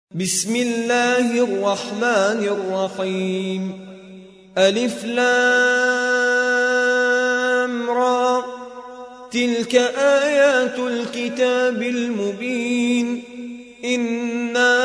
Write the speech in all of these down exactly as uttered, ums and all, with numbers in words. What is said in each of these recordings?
بسم الله الرحمن الرحيم. ألف لام را، تلك آيات الكتاب المبين. إنا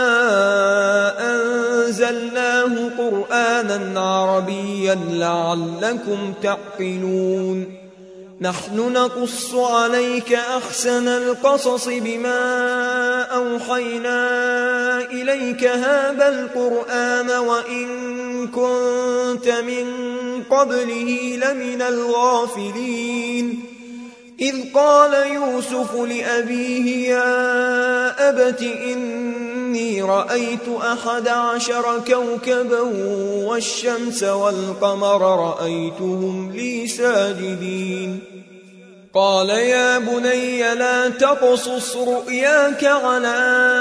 أنزلناه قرآنا عربيا لعلكم تعقلون. نحن نقص عليك أحسن القصص بما أوحينا إليك هذا القرآن وإن كنت من قبله لمن الغافلين. إذ قال يوسف لأبيه يا أبت إني رأيت أحد عشر كوكبا والشمس والقمر رأيتهم لي ساجدين. قال يا بني لا تقصص رؤياك على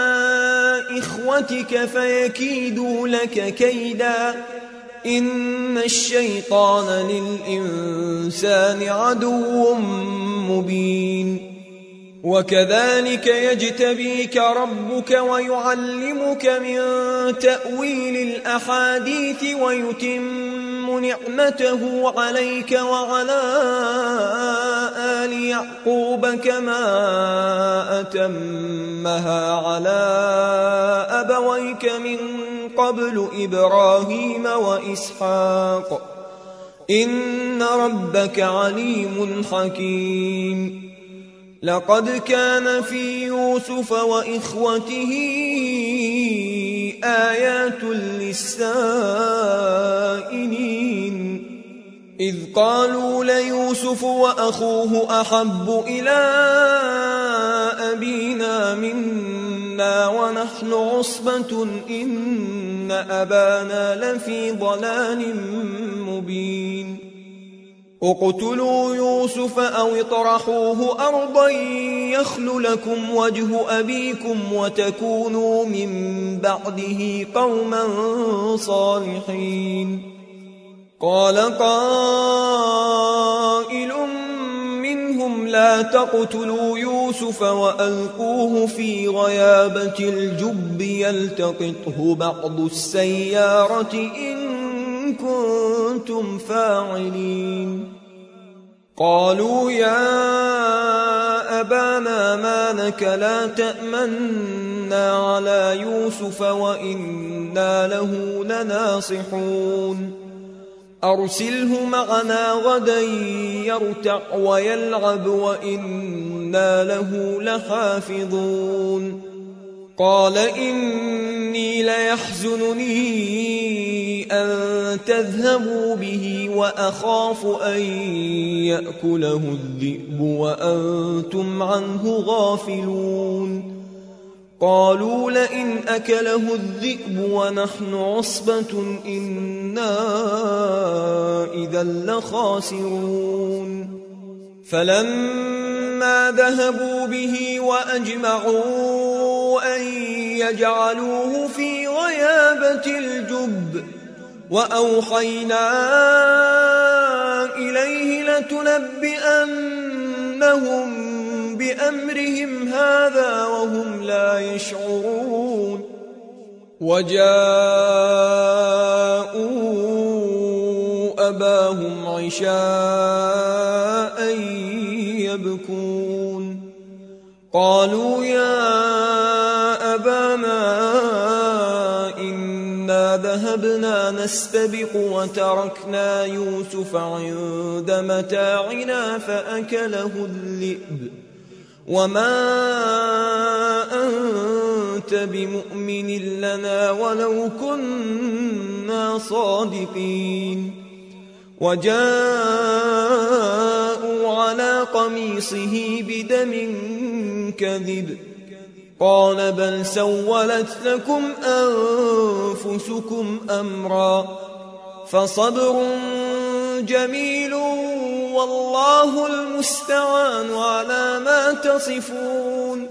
إخوتك فيكيدوا لك كيدا إن الشيطان للإنسان عدو مبين. وكذلك يجتبيك ربك ويعلمك من تأويل الأحاديث ويتم نعمته عليك وعلى آل يعقوب كما أتمها على أبويك من قبل إبراهيم وإسحاق إن ربك عليم حكيم. لقد كان في يوسف وإخوته آيات للسائلين. إذ قالوا ليوسف وأخوه أحب إلى أبينا منا ونحن عصبة إن أبانا لفي ضلال مبين. اقتلوا يوسف أو اطرحوه أرضا يخل لكم وجه أبيكم وتكونوا من بعده قوما صالحين. قال قائل منهم لا تقتلوا يوسف وألقوه في غيابة الجب يلتقطه بعض السيارة إن كنتم فاعلين. قالوا يا أبانا ما لك لا تأمنا على يوسف وإنا له لناصحون. أرسله معنا غدا يرتع ويلعب وإنا له لحافظون. قال إني ليحزنني أن تذهبوا به وأخاف أن يأكله الذئب وأنتم عنه غافلون. قالوا لئن أكله الذئب ونحن عصبة إنا إذا لخاسرون. فلما ذهبوا به وأجمعوا أن يجعلوه في غيابة الجب وأوحينا إليه لتنبئنهم بأمرهم هذا وهم لا يشعرون. وجاءوا أباهم عشاء يبكون. قالوا يا أبانا إنا ذهبنا نستبق وتركنا يوسف عند متاعنا فأكله الذئب وما أنت بمؤمن لنا ولو كنا صادقين. وجاءوا على قميصه بدم كذب قال بل سولت لكم أنفسكم أمرا فصبر جميل والله المستعان على ما تصفون.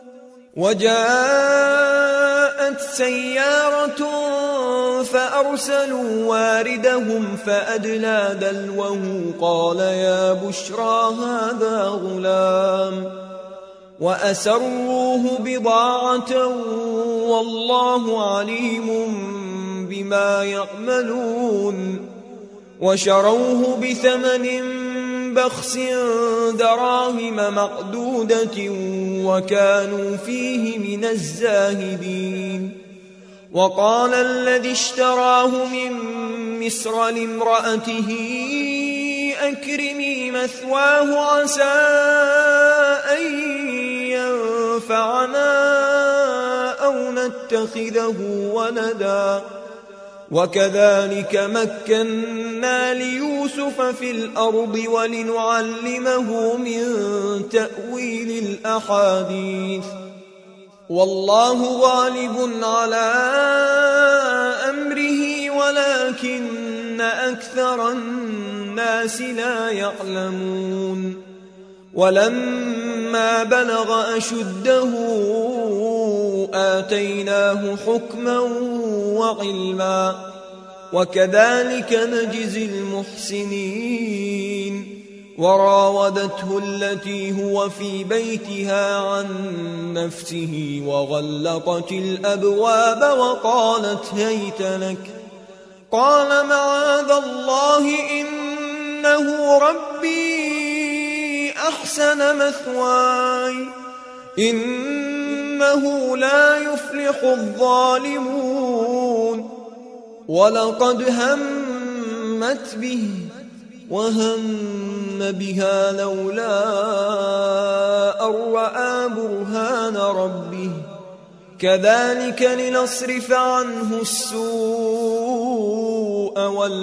وجاءت سيارة فأرسلوا واردهم فأدلى دلوه قال يا بشرى هذا غلام وأسروه بضاعة والله عليم بما يعملون وشروه بثمن بخس دراهم معدودة وكانوا فيه من الزاهدين وقال الذي اشتراه من مصر لامرأته أكرمي مثواه عسى أن ينفعنا أو نتخذه ولدا وكذلك مكنا ليوسف في الأرض ولنعلمه من تأويل الأحاديث والله غالب على أمره ولكن أكثر الناس لا يعلمون ولما بلغ أشده آتيناه حكما وعلما وكذلك نجزي المحسنين وراودته التي هو في بيتها عن نفسه وغلقت الأبواب وقالت هيت لك قال معاذ الله إنه ربي أحسن مثواي إنه لا يفلح الظالمون ولقد همت به وهم بها لولا أن رأى برهان ربه كذلك لنصرف عنه السوء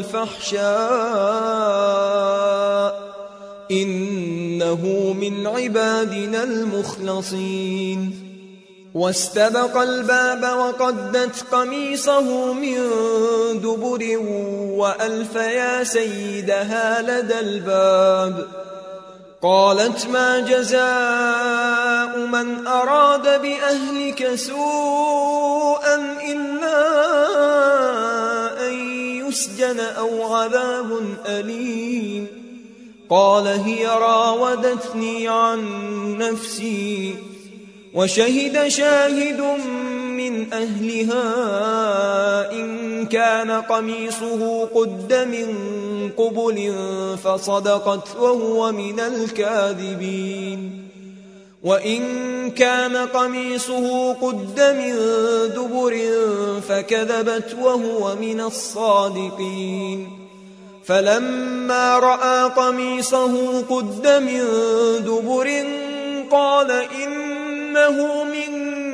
والفحشاء إنه من عبادنا المخلصين واستبق الباب وقدت قميصه من دبر وألف يا سيدها لدى الباب قالت ما جزاء من أراد بأهلك سوءا إلا أن يسجن أو عذاب أليم قال هي راودتني عن نفسي وشهد شاهد من أهلها إن كان قميصه قد من قبل فصدقت وهو من الكاذبين وإن كان قميصه قد من دبر فكذبت وهو من الصادقين فلما رأى قميصه قد من دبر قال إنه من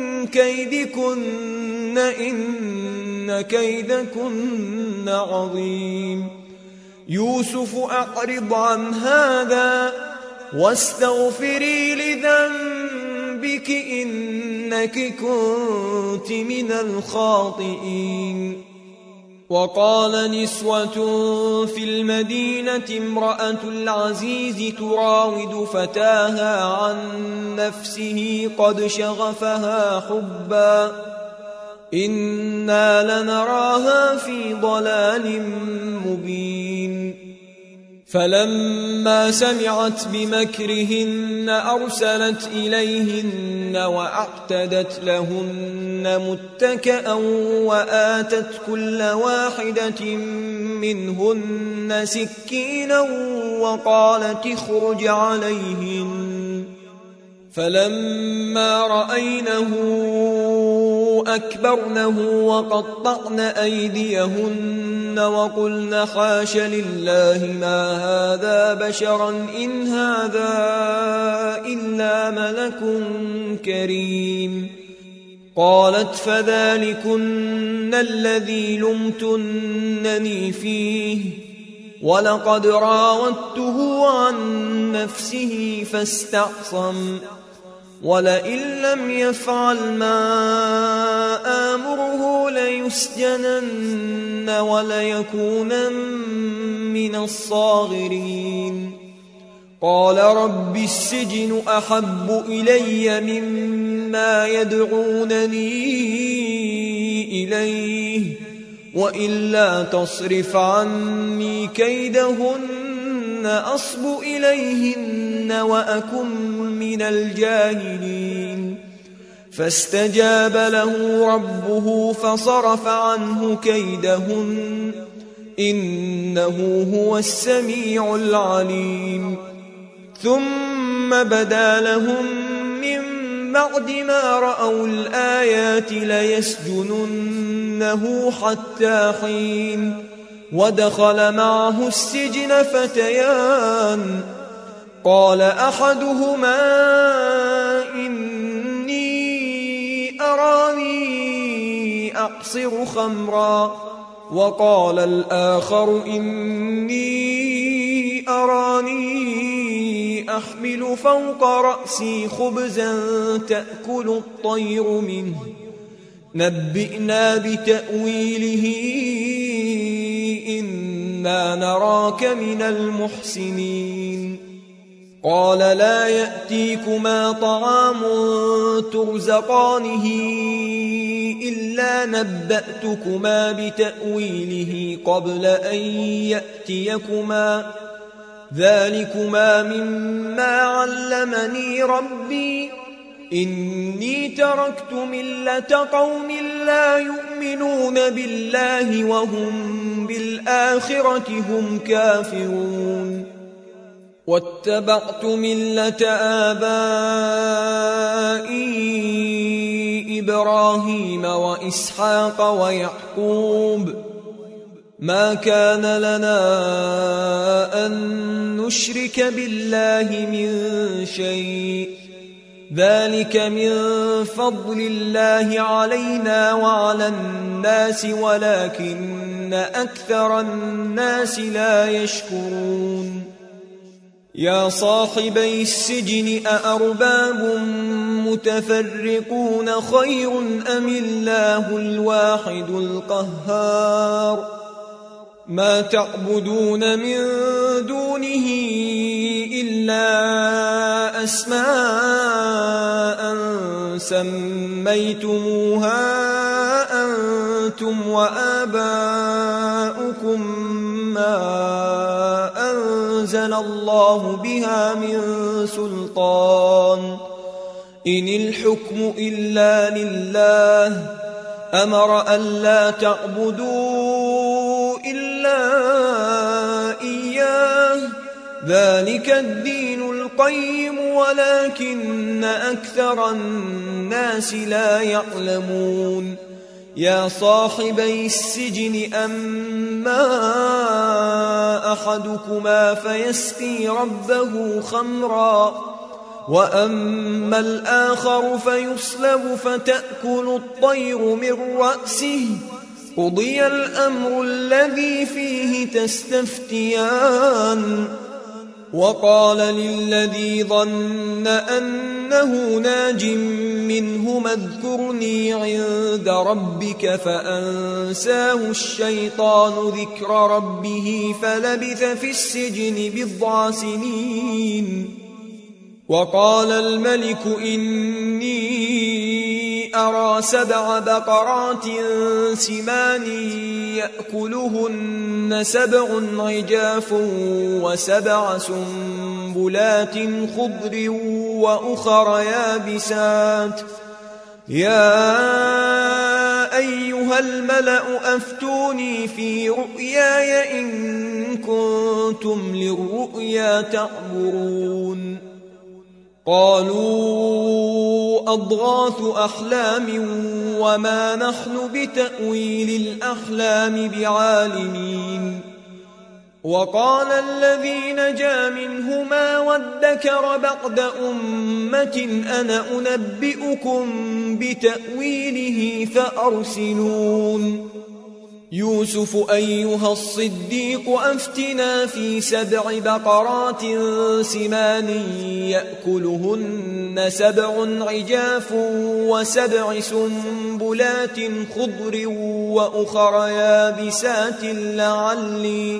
كيدكن إن كيدكن عظيم يوسف أعرض عن هذا واستغفري لذنبك إنك كنت من الخاطئين وقال نسوة في المدينة امرأة العزيز تراود فتاها عن نفسه قد شغفها حبا إنا لنراها في ضلال مبين فلما سمعت بمكرهن أرسلت إليهن وأعتدت لهن متكئا وآتت كل واحدة منهن سكينا وقالت اخرج عليهن فلما رأينه أكبرنه وقطعن أيديهن وقلن حاش لله ما هذا بشرا إن هذا إلا ملك كريم قالت فذلكن الذي لمتنني فيه ولقد راودته عن نفسه فاستعصم ولئن لم يفعل ما آمره ليسجنن وليكونن من الصاغرين قال رب السجن أحب إلي مما يدعونني إليه وإلا تصرف عني كيدهن أصب إليهن وأكن من الجاهلين فاستجاب له ربه فصرف عنه كيدهن إنه هو السميع العليم ثم بدا لهم من بعد ما رأوا الآيات ليسجننه حتى حين ودخل معه السجن فتيان قال أحدهما إني أراني أعصر خمرا وقال الآخر إني أراني أحمل فوق رأسي خبزا تأكل الطير منه نبئنا بتأويله إنا نراك من المحسنين قال لا يأتيكما طعام ترزقانه إلا نبأتكما بتأويله قبل أن يأتيكما ذلكما مما علمني ربي إني تركت ملة قوم لا يؤمنون بالله وهم بالآخرة هم كافرون واتبعت ملة آبائي إبراهيم وإسحاق ويعقوب ما كان لنا أن نشرك بالله من شيء ذلك من فضل الله علينا وعلى الناس ولكن أكثر الناس لا يشكرون يا صاحبي السجن أأرباب متفرقون خير أم الله الواحد القهار ما تعبدون من دونه إلا أسماء سميتموها أنتم وآباؤكم ما أنزل الله بها من سلطان إن الحكم إلا لله أمر ألا تعبدوا إلا إياه ذلك الدين القيم ولكن أكثر الناس لا يعلمون يا صاحبي السجن أما أحدكما فيسقي ربه خمرا وأما الآخر فيصلب فتأكل الطير من رأسه قضي الأمر الذي فيه تستفتيان وقال للذي ظن أنه ناج منهما اذكرني عند ربك فأنساه الشيطان ذكر ربه فلبث في السجن بضع سنين وقال الملك إني أرى سبع بقرات سمان يأكلهن سبع عجاف وسبع سنبلات خضر وأخر يابسات يا أيها الملأ أفتوني في رؤياي إن كنتم للرؤيا تعبرون قالوا أضغاث أحلام وما نحن بتأويل الأحلام بعالمين وقال الذي نجا منهما وادكر بعد أمة أنا أنبئكم بتأويله فأرسلون يوسف أيها الصديق أفتنا في سبع بقرات سمان يأكلهن سبع عجاف وسبع سنبلات خضر وأخر يابسات لعلي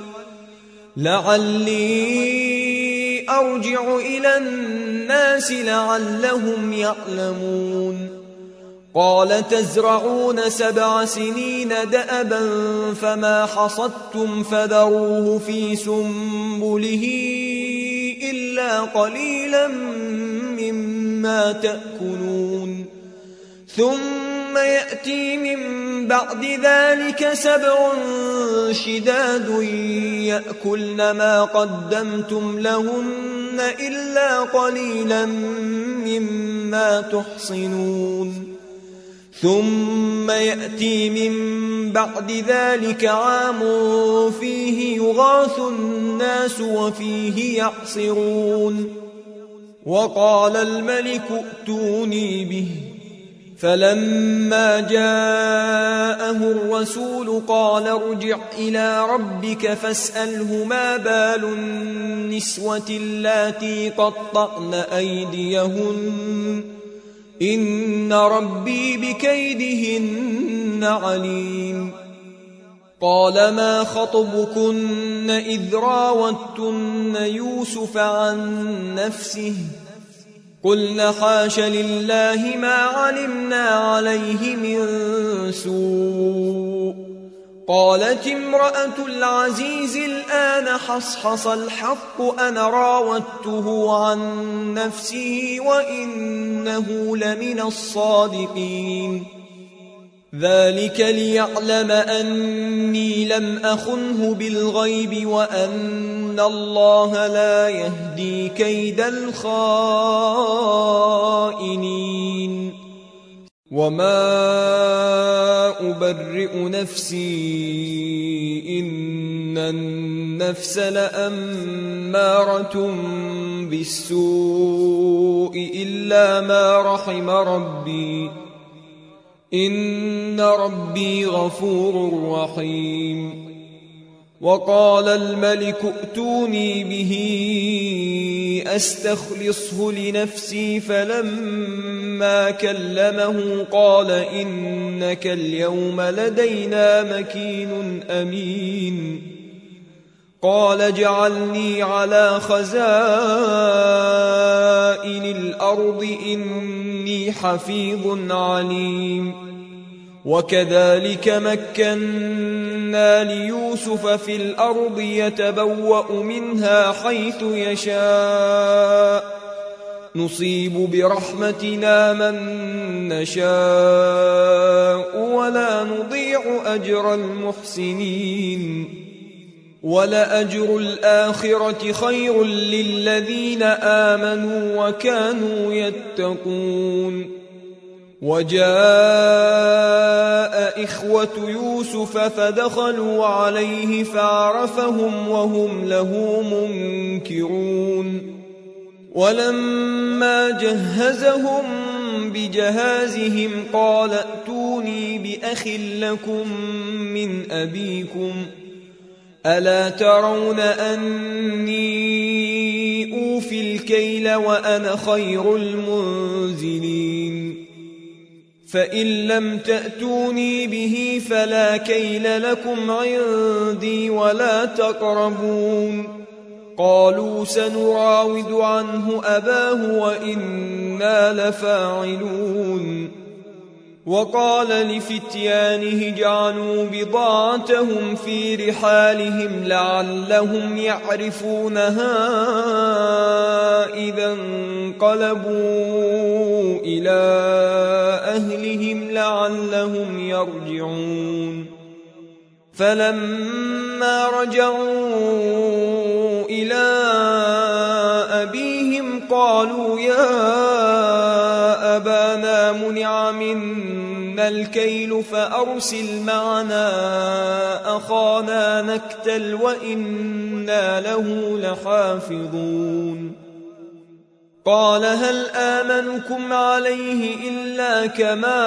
لعلي أرجع إلى الناس لعلهم يعلمون قال تزرعون سبع سنين دأبا فما حصدتم فذروه في سنبله إلا قليلا مما تأكلون ثم يأتي من بعد ذلك سبع شداد يأكلن ما قدمتم لهن إلا قليلا مما تحصنون ثم يأتي من بعد ذلك عام فيه يغاث الناس وفيه يعصرون وقال الملك ائتوني به فلما جاءه الرسول قال ارجع إلى ربك فاسأله ما بال النسوة اللاتي قطعن أيديهن إن ربي بكيدهن عليم قال ما خطبكن إذ راوتن يوسف عن نفسه قلنا حاش لله ما علمنا عليه من سوء قالت امرأة العزيز الآن حصحص الحق أنا راودته عن نفسه وإنه لمن الصادقين ذلك ليعلم أني لم أخنه بالغيب وأن الله لا يهدي كيد الخائنين وما أبرئ نفسي إن النفس لأمارة بالسوء إلا ما رحم ربي إن ربي غفور رحيم وقال الملك ائتوني به أستخلصه لنفسي فلما كلمه قال إنك اليوم لدينا مكين أمين قال اجعلني على خزائن الأرض إني حفيظ عليم وكذلك مكنا ليوسف في الأرض يتبوأ منها حيث يشاء نصيب برحمتنا من نشاء ولا نضيع أجر المحسنين ولأجر الآخرة خير للذين آمنوا وكانوا يتقون وجاء إخوة يوسف فدخلوا عليه فعرفهم وهم له منكرون ولما جهزهم بجهازهم قال ائتوني بأخ لكم من أبيكم ألا ترون أني أوفي الكيل وأنا خير المنزلين فإن لم تأتوني به فلا كيل لكم عندي ولا تقربون قالوا سنراود عنه أباه وإنا لفاعلون وقال لفتيانه جعلوا بضاعتهم في رحالهم لعلهم يعرفونها إذا انقلبوا إلى أهلهم لعلهم يرجعون فلما رجعوا إلى أبيهم قالوا يا أبانا منع منا الكيل فأرسل معنا أخانا نكتل وإنا له لحافظون قال هل آمنكم عليه إلا كما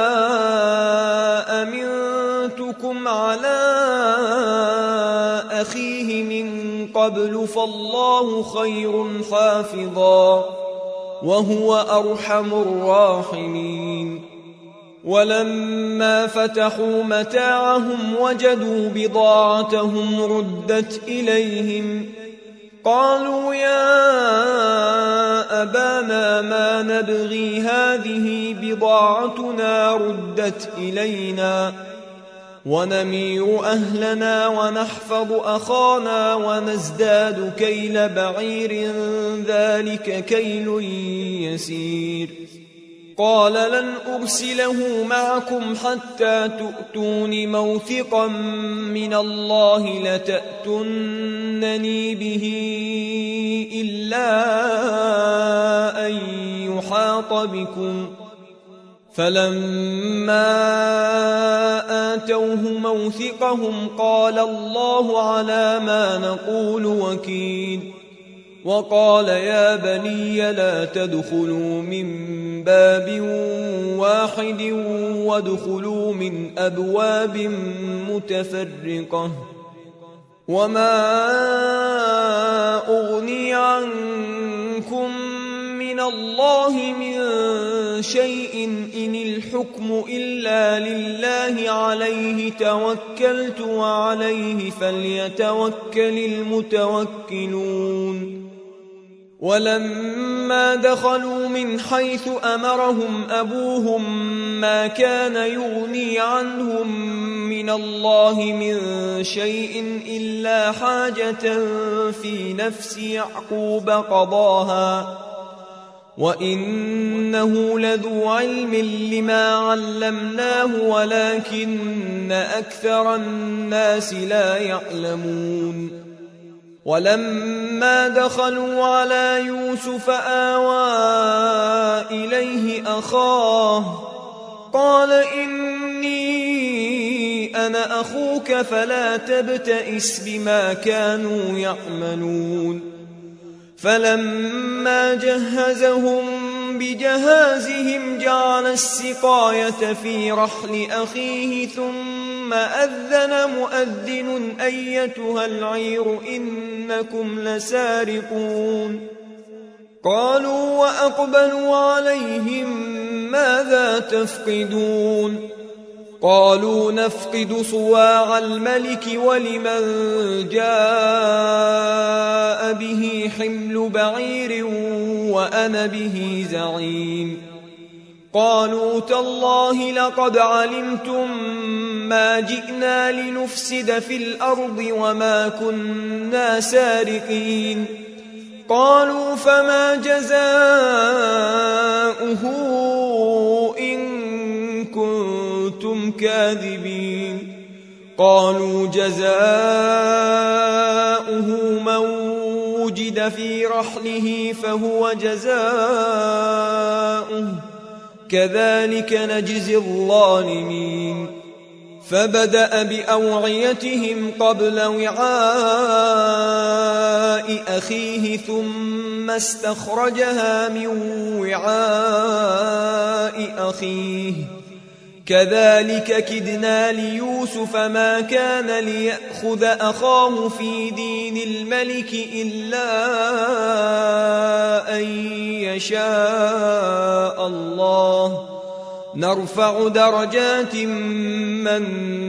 أمنتكم على أخيه من قبل فالله خير حافظا وهو أرحم الراحمين ولما فتحوا متاعهم وجدوا بضاعتهم ردت إليهم قالوا يا أبانا ما نبغي هذه بضاعتنا ردت إلينا ونمير أهلنا ونحفظ أخانا ونزداد كيل بعير ذلك كيل يسير قال لن أرسله معكم حتى تؤتون موثقا من الله لتأتونني به إلا أن يحاط بكم. فلما آتوه موثقهم قال الله على ما نقول وكيل. وقال يا بني لا تدخلوا من باب واحد وادخلوا من أبواب متفرقة وما أغني عنكم من الله من شيء إن الحكم إلا لله عليه توكلت وعليه فليتوكل المتوكلون. ولما دخلوا من حيث أمرهم أبوهم ما كان يغني عنهم من الله من شيء إلا حاجة في نفس يعقوب قضاها وإنه لذو علم لما علمناه ولكن أكثر الناس لا يعلمون. ولما دخلوا على يوسف آوى إليه أخاه قال إني أنا أخوك فلا تبتئس بما كانوا يعملون. فلما جهزهم بجهازهم جعل السقاية في رحل أخيه ثم أذن مؤذن أيتها العير إنكم لسارقون. قالوا وأقبلوا عليهم ماذا تفقدون؟ قالوا نفقد صواع الملك ولمن جاء به حمل بعير وأنا به زعيم. قالوا تالله لقد علمتم ما جئنا لنفسد في الأرض وما كنا سارقين. قالوا فما جزاؤه إن كنتم كاذبين؟ قالوا جزاؤه من وجد في رحله فهو جزاؤه كذلك نجزي الظالمين. فبدأ بأوعيتهم قبل وعاء أخيه ثم استخرجها من وعاء أخيه كذلك كدنا ليوسف ما كان ليأخذ أخاه في دين الملك إلا أن يشاء الله نرفع درجات من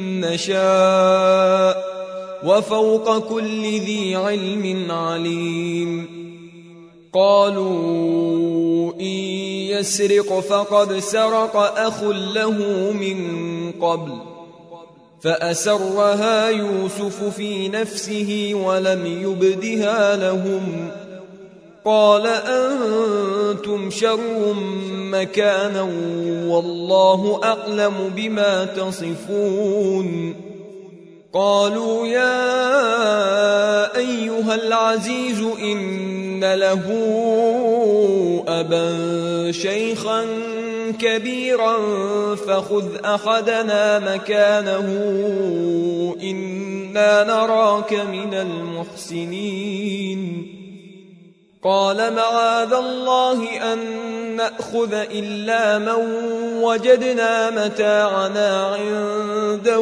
نشاء وفوق كل ذي علم عليم. قالوا إن يسرق فقد سرق أخ له من قبل فأسرها يوسف في نفسه ولم يبدها لهم. قال أنتم شر مكانا والله أعلم بما تصفون. قالوا يا أيها العزيز إن له أبا شيخا كبيرا فخذ أحدنا مكانه إنا نراك من المحسنين. قال معاذ الله أن نأخذ إلا من وجدنا متاعنا عنده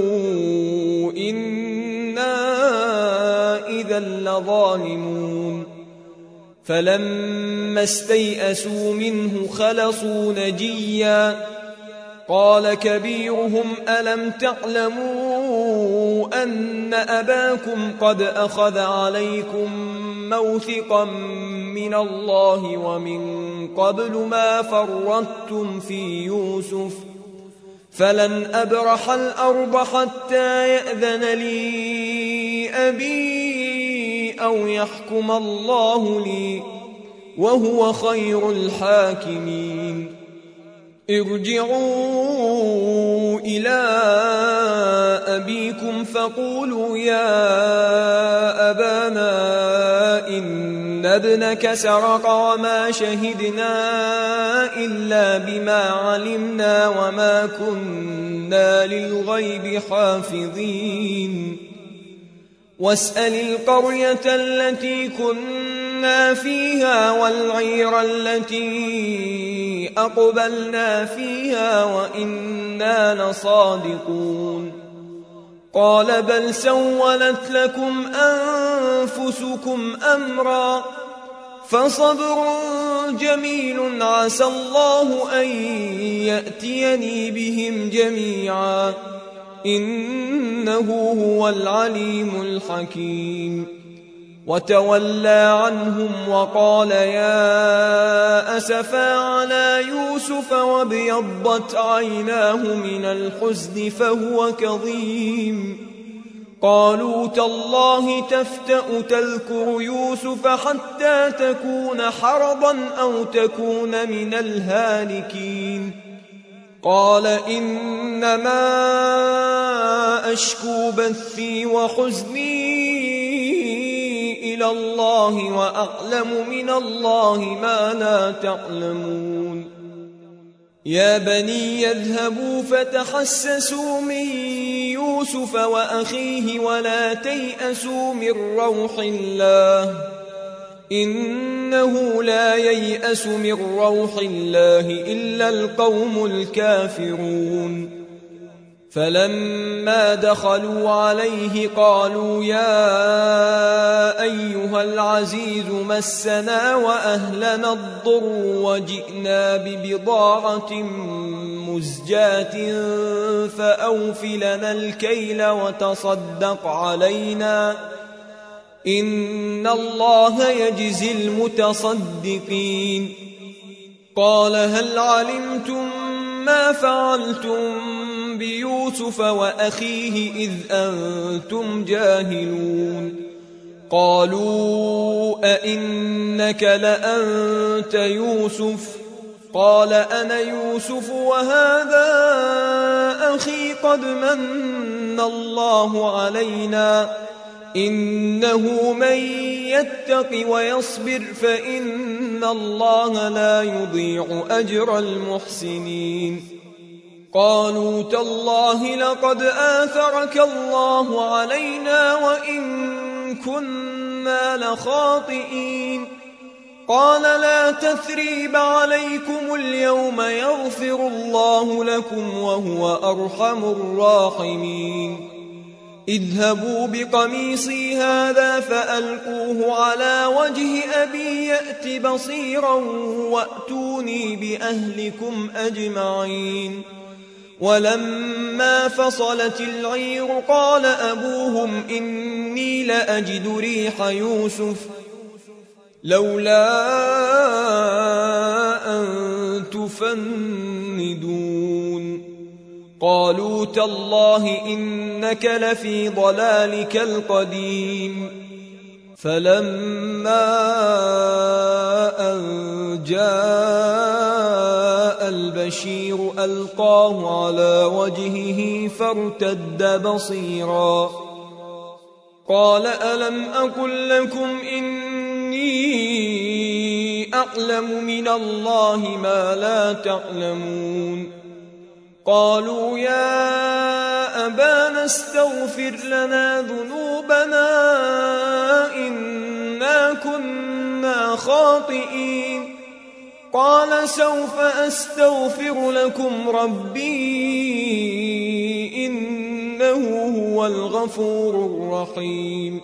إنا إذا لظالمون. فلما استيئسوا منه خلصوا نجيا. قال كبيرهم ألم تعلموا أن أباكم قد أخذ عليكم موثقا من الله ومن قبل ما فرطتم في يوسف فلن أبرح الأرض حتى يأذن لي أبي أو يحكم الله لي وهو خير الحاكمين. ارجعوا إلى أبيكم فقولوا يا أبانا إن ابنك سرق وما شهدنا إلا بما علمنا وما كنا للغيب حافظين واسأل القرية التي كنا فيها والعير التي أقبلنا فيها وإنا لصادقون قال بل سولت لكم أنفسكم أمرا فصبر جميل عسى الله أن يأتيني بهم جميعا إنه هو العليم الحكيم وتولى عنهم وقال يا أسفا على يوسف وابيضت عيناه من الحزن فهو كظيم قالوا تالله تفتأ تذكر يوسف حتى تكون حرضا أو تكون من الهالكين قال إنما أشكو بثي وحزني إلى الله وأعلم من الله ما لا تعلمون يا بني يذهبوا فتحسسوا من يوسف وأخيه ولا تيأسوا من روح الله إنه لا ييأس من روح الله إلا القوم الكافرون فلما دخلوا عليه قالوا يا أيها العزيز مسنا وأهلنا الضر وجئنا ببضاعة مزجاة فأوف لنا الكيل وتصدق علينا إن الله يجزي المتصدقين قال هل علمتم ما فعلتم بيوسف وأخيه إذ أنتم جاهلون قالوا أئنك لأنت يوسف قال أنا يوسف وهذا أخي قد من الله علينا إنه من يتق ويصبر فإن الله لا يضيع أجر المحسنين قالوا تالله لقد آثرك الله علينا وإن كنا لخاطئين قال لا تثريب عليكم اليوم يغفر الله لكم وهو أرحم الراحمين اذهبوا بقميصي هذا فألقوه على وجه أبي يأت بصيرا وأتوني بأهلكم أجمعين ولما فصلت العير قال أبوهم إني لأجد ريح يوسف لولا أن تفندون قالوا تالله إنك لفي ضلالك القديم فلما أن جاء البشير ألقاه على وجهه فارتد بصيرا قال ألم أقل لكم إني أعلم من الله ما لا تعلمون قالوا يا أبانا استغفر لنا ذنوبنا إنا كنا خاطئين قال سوف أستغفر لكم ربي إنه هو الغفور الرحيم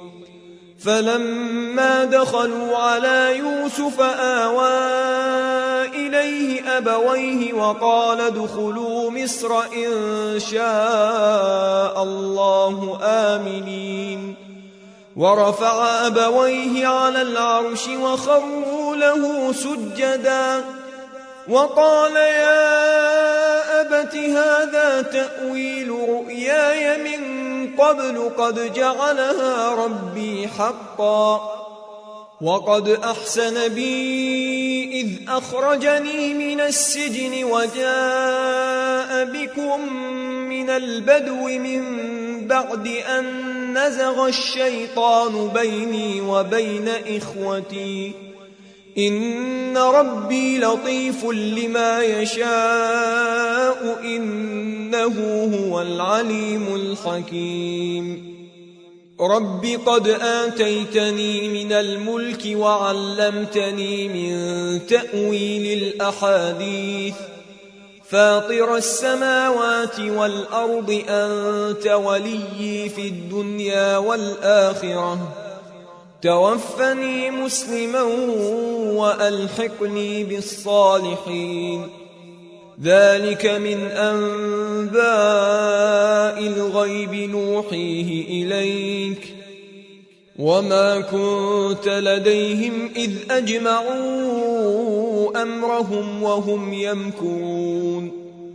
فلما دخلوا على يوسف آوى إليه أبويه وقال ادخلوا مصر إن شاء الله آمنين ورفع أبويه على العرش وخروا له سجدا وقال يا أبت هذا تأويل رؤياي من قبل قد جعلها ربي حقا وقد أحسن بي إذ أخرجني من السجن وجاء بكم من البدو من بعد أن نزغ الشيطان بيني وبين إخوتي إن ربي لطيف لما يشاء إنه هو العليم الحكيم رب قد آتيتني من الملك وعلمتني من تأويل الأحاديث فاطر السماوات والأرض أنت وليي في الدنيا والآخرة توفني مسلما وألحقني بالصالحين ذلك من أنباء الغيب نوحيه إليك وما كنت لديهم إذ أجمعوا أمرهم وهم يمكرون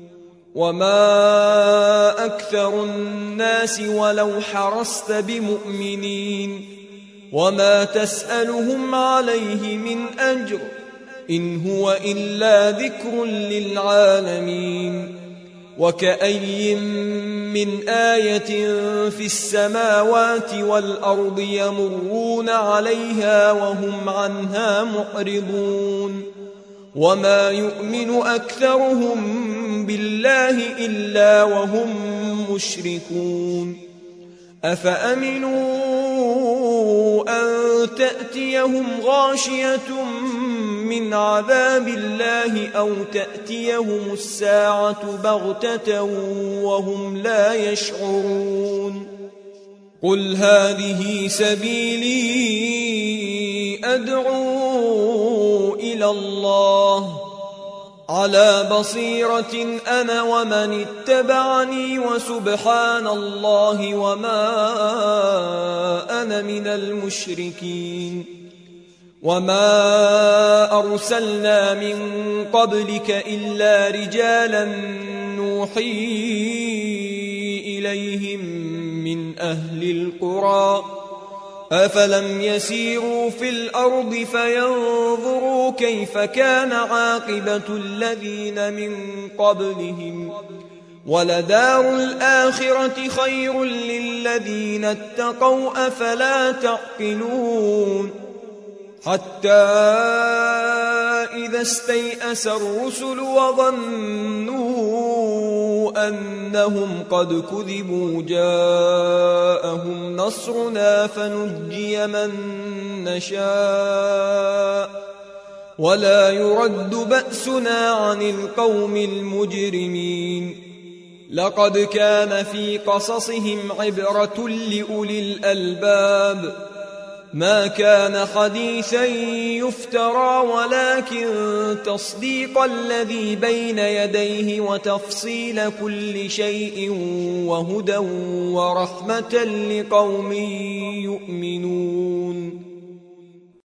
وما أكثر الناس ولو حرصت بمؤمنين وما تسألهم عليه من أجر إن هو إلا ذكر للعالمين وكأي من آية في السماوات والأرض يمرون عليها وهم عنها معرضون وما يؤمن أكثرهم بالله إلا وهم مشركون أفأمنوا أن تأتيهم غاشية من عذاب الله أو تأتيهم الساعة بغتة وهم لا يشعرون قل هذه سبيلي أدعو إلى الله على بصيرة أنا ومن اتبعني وسبحان الله وما أنا من المشركين وما أرسلنا من قبلك إلا رجالا نوحي إليهم من أهل القرى أفلم يسيروا في الأرض فينظروا كيف كان عاقبة الذين من قبلهم ولدار الآخرة خير للذين اتقوا أفلا تعقلون حتى إذا استيأس الرسل وظنوا أنهم قد كذبوا جاءهم نصرنا فنجي من نشاء ولا يرد بأسنا عن القوم المجرمين لقد كان في قصصهم عبرة لأولي الألباب ما كان حديثا يفترى ولكن تصديق الذي بين يديه وتفصيل كل شيء وهدى ورحمة لقوم يؤمنون